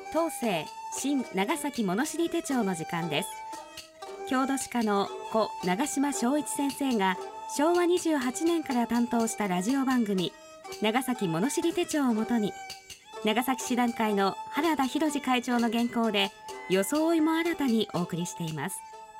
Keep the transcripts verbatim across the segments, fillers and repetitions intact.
東西新長崎物知り手帳の時間です。郷土史家の故長島昭一先生がしょうわにじゅうはちねんから担当したラジオ番組長崎物知り手帳をもとに、長崎市団会の原田博次会長の原稿で装いも新たにお送りしています。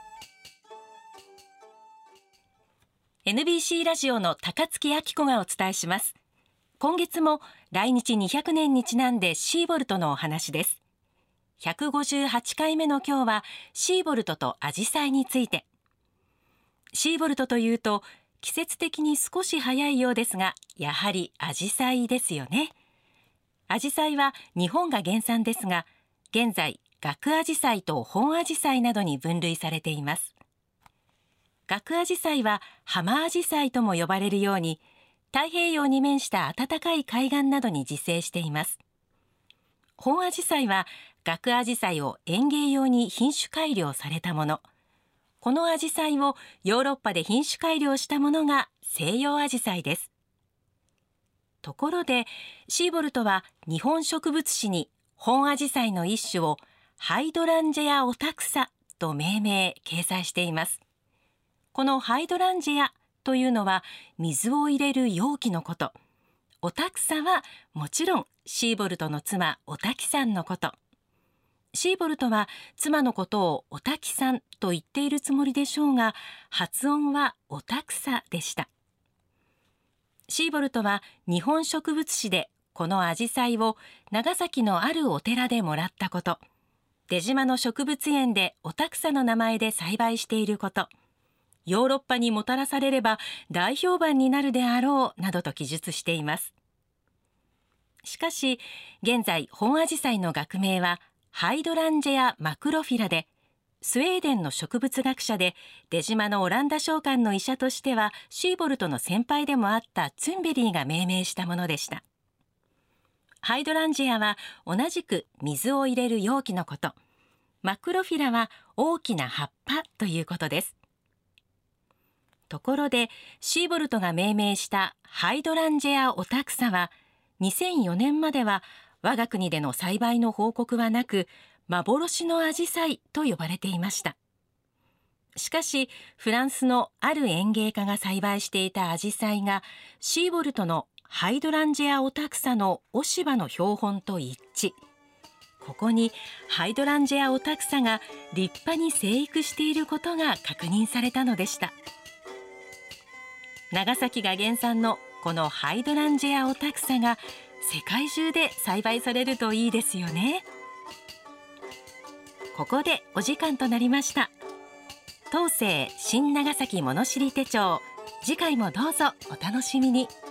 エヌビーシー ラジオの高槻明子がお伝えします。今月も来日にひゃくねんにちなんでシーボルトのお話です。ひゃくごじゅうはちかいめの今日はシーボルトとアジサイについて。シーボルトというと季節的に少し早いようですが、やはりアジサイですよね。アジサイは日本が原産ですが、現在ガアジサイと本アジサイなどに分類されています。ガアジサイは浜アジサイとも呼ばれるように、太平洋に面した暖かい海岸などに自生しています。本アジサイはガアジサイを園芸用に品種改良されたもの。このアジサイをヨーロッパで品種改良したものが西洋アジサイです。ところでシーボルトは日本植物誌に本アジサイの一種をハイドランジェアオタクサと命名掲載しています。このハイドランジェアというのは水を入れる容器のこと。オタクサはもちろんシーボルトの妻おたきさんのこと。シーボルトは妻のことをおたきさんと言っているつもりでしょうが、発音はオタクサでした。シーボルトは日本植物誌でこのアジサイを長崎のあるお寺でもらったこと、出島の植物園でオタクサの名前で栽培していること、ヨーロッパにもたらされれば大評判になるであろうなどと記述しています。しかし現在本アジサイの学名はハイドランジェアマクロフィラで、スウェーデンの植物学者で出島のオランダ商館の医者としてはシーボルトの先輩でもあったツンベリーが命名したものでした。ハイドランジェアは同じく水を入れる容器のこと、マクロフィラは大きな葉っぱということです。ところでシーボルトが命名したハイドランジェアオタクサはにせんよねんまでは我が国での栽培の報告はなく、幻のアジサイと呼ばれていました。しかしフランスのある園芸家が栽培していたアジサイがシーボルトのハイドランジェアオタクサの雄しばの標本と一致。ここにハイドランジェアオタクサが立派に生育していることが確認されたのでした。長崎が原産のこのハイドランジェアオタクサが世界中で栽培されるといいですよね。ここでお時間となりました。東西新長崎物知り手帳、次回もどうぞお楽しみに。